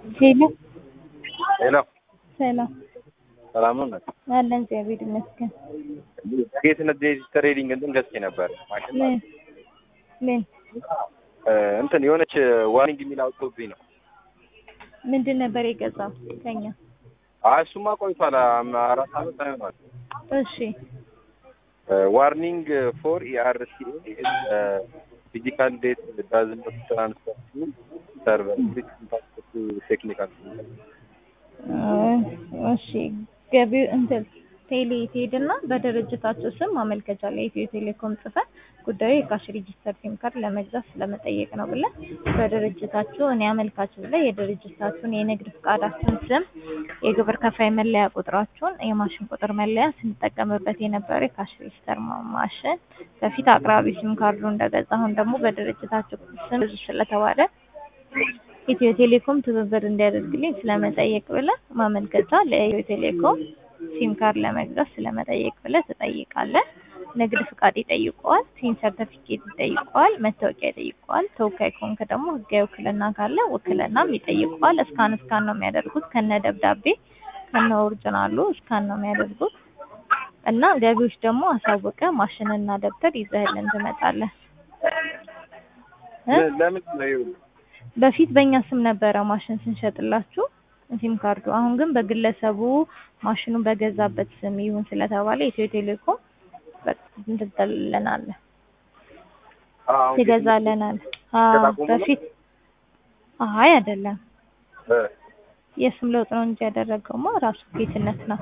ሄሎ ሄሎ ሰላም ሰላም ነው። አለን እግዚአብሔር ይመስገን። ጌትነት ትሬዲንግ እንትን ገዝቼ ነበር ማሽን ምን እንትን የሆነች ዋርኒንግ የሚል አውጥቶብኝ ነው። ምንድን ነበር የገዛው ከኛ? እሱማ ቆይቷል፣ 4 ዓመት አይሆናል። እሺ ዋርኒንግ ፎር ኢአርሲኤ ፊዚካል ዴት ዳዝንት ትራንስፈር ቱ ሰርቨር ቴክኒካል። እሺ ገቢው እንትን ቴሌ ትሄድና በድርጅታቸው ስም ማመልከቻ ለኢትዮ ቴሌኮም ጽፈን ጉዳዩ የካሽ ሬጂስተር ሲም ካርድ ለመግዛት ስለመጠየቅ ነው ብለን በድርጅታችሁ እኔ አመልካች ብለህ የድርጅታችሁን የንግድ ፍቃዳችሁን ስም፣ የግብር ከፋይ መለያ ቁጥራችሁን፣ የማሽን ቁጥር መለያ ስንጠቀምበት የነበረ የካሽ ሬጂስተር ማሽን በፊት አቅራቢ ሲም ካርዱ እንደገዛ አሁን ደግሞ በድርጅታችሁ ስም ብዙ ስለተባለ ኢትዮ ቴሌኮም ትብብር እንዲያደርግልኝ ስለመጠየቅ ብለህ ማመልከቻ ለኢትዮ ቴሌኮም ሲም ካርድ ለመግዛት ስለመጠየቅ ብለህ ትጠይቃለህ። ንግድ ፍቃድ ይጠይቀዋል፣ ሲም ሰርቲፊኬት ይጠይቀዋል፣ መታወቂያ ይጠይቀዋል። ተወካይ ከሆንክ ደግሞ ህጋዊ ውክልና ካለ ውክልናም ይጠይቀዋል። እስካን ነው የሚያደርጉት ከነ ደብዳቤ ከነ ኦሪጂናሉ እስካን ነው የሚያደርጉት። እና ገቢዎች ደግሞ አሳውቀ ማሽንና ደብተር ይዘህልን ትመጣለህ። ለምን ነው በፊት በእኛ ስም ነበረ ማሽን ስንሸጥላችሁ ሲም ካርዱ። አሁን ግን በግለሰቡ ማሽኑን በገዛበት ስም ይሁን ስለተባለ ኢትዮ ቴሌኮም እንትልለናል ይገዛልናል። በፊት አይ አይደለም የስም ለውጥ ነው እንጂ ያደረገውማ ራሱ ጌትነት ነው።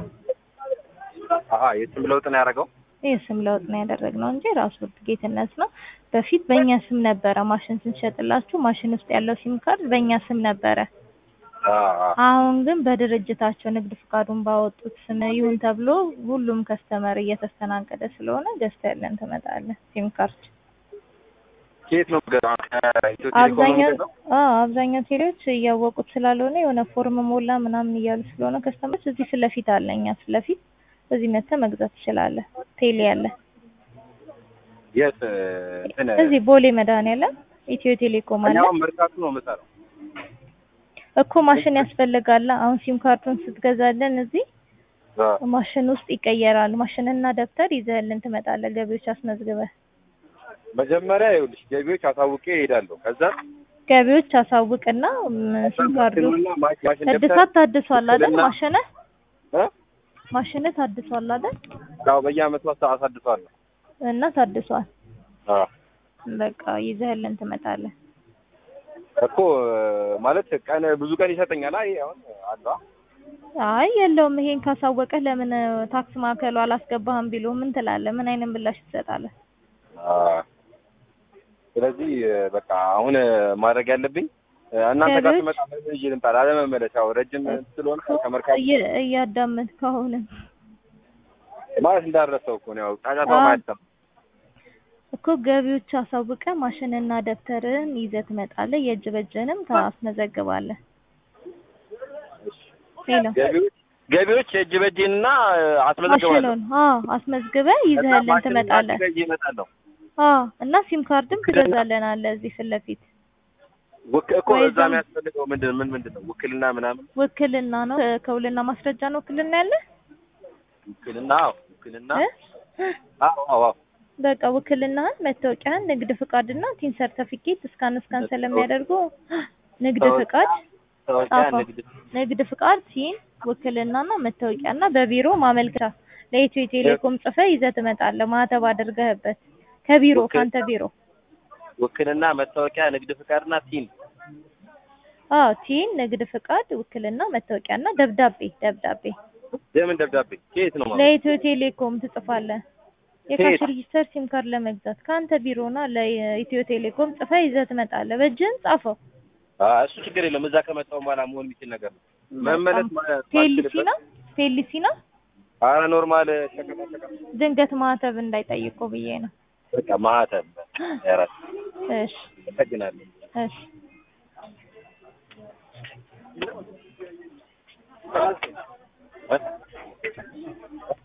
የስም ለውጥ ነው ያደረገው። የስም ለውጥ ነው ያደረግነው እንጂ ራሱ ጌትነት ነው። በፊት በእኛ ስም ነበረ ማሽን ስንሸጥላችሁ ማሽን ውስጥ ያለው ሲም ካርድ በእኛ ስም ነበረ። አሁን ግን በድርጅታቸው ንግድ ፍቃዱን ባወጡት ስም ይሁን ተብሎ ሁሉም ከስተመር እየተስተናገደ ስለሆነ ገዝተህልን ትመጣለህ ሲም ካርድ። ከየት ነው ገዛው? አብዛኛው ቴሌዎች እያወቁት ስላልሆነ የሆነ ፎርም ሞላ ምናምን እያሉ ስለሆነ ከስተመሮች እዚህ ስለፊት አለኛ ስለፊት እዚህ መተህ መግዛት ትችላለህ። ቴሌ ያለ የት እዚህ ቦሌ መድኃኒዓለም ኢትዮ ቴሌኮም አለ። ያው መርካቶ ነው የምሰራው እኮ ማሽን ያስፈልጋል። አሁን ሲም ካርዱን ስትገዛለን እዚህ ማሽን ውስጥ ይቀየራል። ማሽንና ደብተር ይዘህልን ትመጣለህ። ገቢዎች አስመዝግበህ መጀመሪያ ይኸውልሽ ገቢዎች አሳውቄ እሄዳለሁ። ከዛ ገቢዎች አሳውቅና ሲም ካርዱ እድሳት ታድሷል አይደል? ማሽንህ ታድሷል አይደል? ያው በየአመቱ አሳድሷል እና ታድሷል። በቃ ይዘህልን ትመጣለህ እኮ ማለት ቀን ብዙ ቀን ይሰጠኛል። አሁን አላ አይ የለውም። ይሄን ካሳወቀህ ለምን ታክስ ማዕከሉ አላስገባህም ቢሉ ምን ትላለህ? ምን አይነት ምላሽ ትሰጣለህ? ስለዚህ በቃ አሁን ማድረግ ያለብኝ እናንተ ጋር ስመጣ ይዤ ልምጣ አለመመለስ። ያው ረጅም ስለሆነ ከመርካቶ እያዳመጥክ አሁን ማለት እንዳረሰው እኮ ነው። ያው ጫጫታው ማለት ነው እኮ ገቢዎች አሳውቀ ማሽንና ደብተርን ይዘህ ትመጣለህ። የእጅ በእጅንም ታስመዘግባለህ። ሄሎ ገቢዎች የእጅ በእጅና አስመዘግባለሁ። አስመዝግበህ ይዘህልን ትመጣለህ። እና ሲም ካርድም ትገዛልናለህ እዚህ ፊት ለፊት እኮ እዛ የሚያስፈልገው ምንድን ነው? ውክልና ምናምን ውክልና ነው። ከውልና ማስረጃ ነው ውክልና ያለ ውክልና አዎ በቃ ውክልናህን፣ መታወቂያህን፣ ንግድ ፍቃድና ቲን ሰርቲፊኬት እስካን ስለሚያደርጉ ንግድ ፍቃድ፣ ቲን፣ ውክልናና መታወቂያና በቢሮ ማመልከቻ ለኢትዮ ቴሌኮም ጽፈህ ይዘህ ትመጣለህ። ማህተብ አድርገህበት ከቢሮ ካንተ ቢሮ ውክልና፣ መታወቂያ፣ ንግድ ፍቃድና ቲን ቲን፣ ንግድ ፍቃድ፣ ውክልና፣ መታወቂያና ደብዳቤ የምን ደብዳቤ? ከየት ነው ማለት? ለኢትዮ ቴሌኮም ትጽፋለህ። የካሽ ሬጂስተር ሲም ካርድ ለመግዛት ካንተ ቢሮና ለኢትዮ ቴሌኮም ጽፈህ ይዘህ ትመጣለህ። በእጅህም ጻፈው። እሱ ችግር የለም። እዛ ከመጣሁ በኋላ መሆን የሚችል ነገር ነው። መመለስ ማለት ፔሊሲ ነው። ኧረ ኖርማል ድንገት ማህተብ እንዳይጠይቁ ብዬ ነው። በቃ ማህተብ ያራስ። እሺ ተገናኘን። እሺ